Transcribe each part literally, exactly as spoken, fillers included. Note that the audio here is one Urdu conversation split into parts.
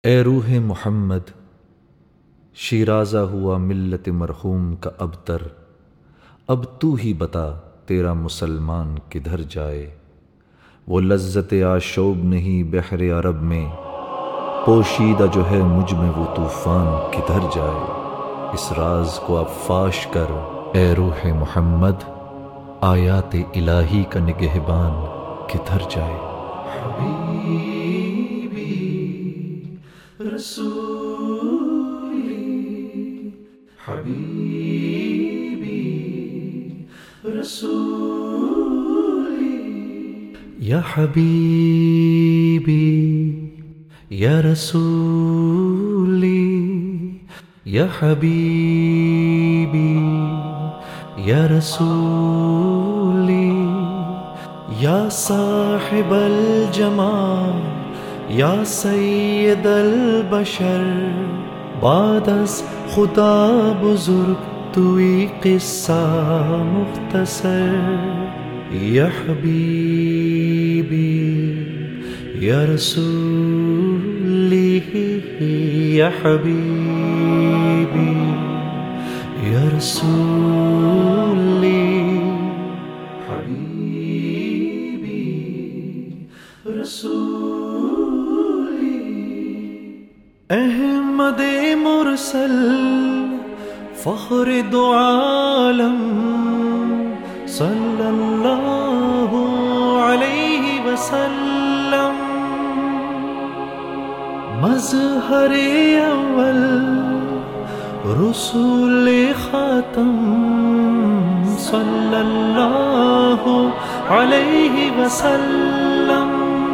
اے روح محمد، شیرازہ ہوا ملت مرحوم کا ابتر، اب تو ہی بتا تیرا مسلمان کدھر جائے۔ وہ لذت آشوب نہیں بحر عرب میں، پوشیدہ جو ہے مجھ میں وہ طوفان کدھر جائے۔ اس راز کو اب فاش کر اے روح محمد، آیات الہی کا نگہبان کدھر جائے۔ حبیبی رسولی، حبیبی رسولی، یا حبیبی یا رسولی، یا حبیبی یا رسولی، یا صاحب الجمال یا سید البشر، بعد از خدا بزرگ توی قصہ مختصر۔ یا حبیبی یا رسولی، یا حبیبی یا رسولی، حبیبی رسولی، احمد مرسل فخر دو عالم، صلی اللہ علیہ وسلم، مظہر اول رسول خاتم، صلی اللہ علیہ وسلم،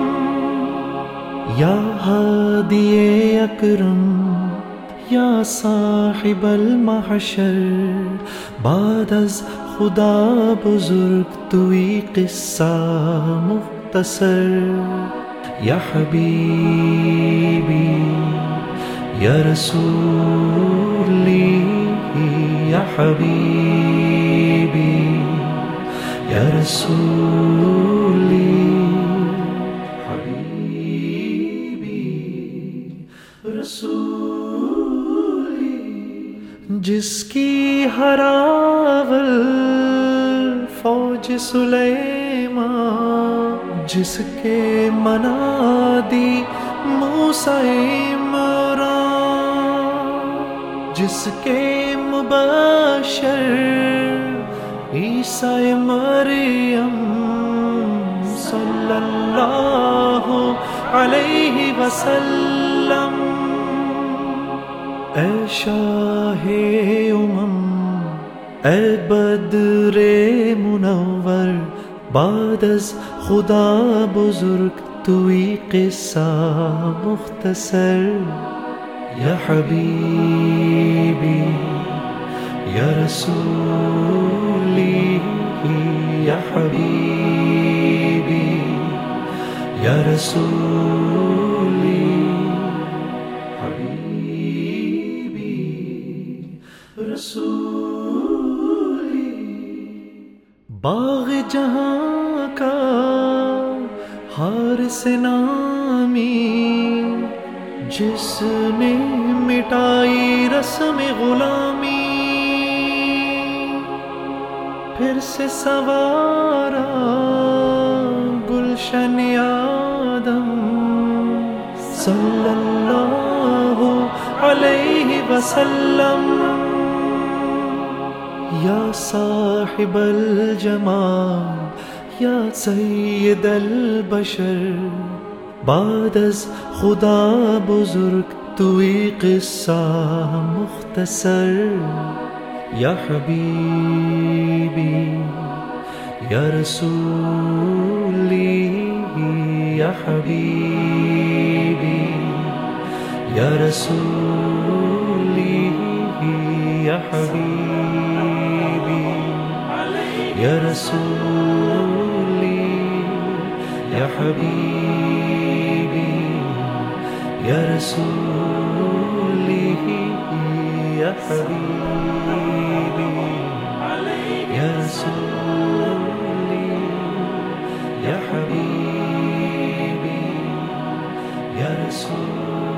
یا ہادی اکرم یا صاحب المحشر، بعد از خدا بزرگ توی قصہ مختصر۔ یا حبیبی یا رسولی، یا حبیبی یا رسولی، حبیبی رسولی، جس کی ہراول فوج سلیمان، جس کے منادی موسیٰ عمران، جس کے مبشر عیسیٰ مریم، صلی اللہ علیہ وسلم، اے شاہ امم، اے بدر منور، بعد از خدا بزرگ توی قصہ مختصر۔ یا حبیبی یا رسولی، یا حبیبی یا رسولی، حبیبی رسولی، باغ جہاں کا حارس نامی، جس نے مٹائی رسم غلامی، پھر سے سوارا گلشن آدم، صلی اللہ علیہ وسلم، یا صاحب الجمال یا سید البشر، بعد از خدا بزرگ توی قصہ مختصر۔ یا حبیبی یا رسولی، یا حبیبی یا رسولی، یا حبیبی یا رسولی، یا حبیبی یا رسولی، یا حبیبی یا رسولی، یا حبیبی یا رسولی۔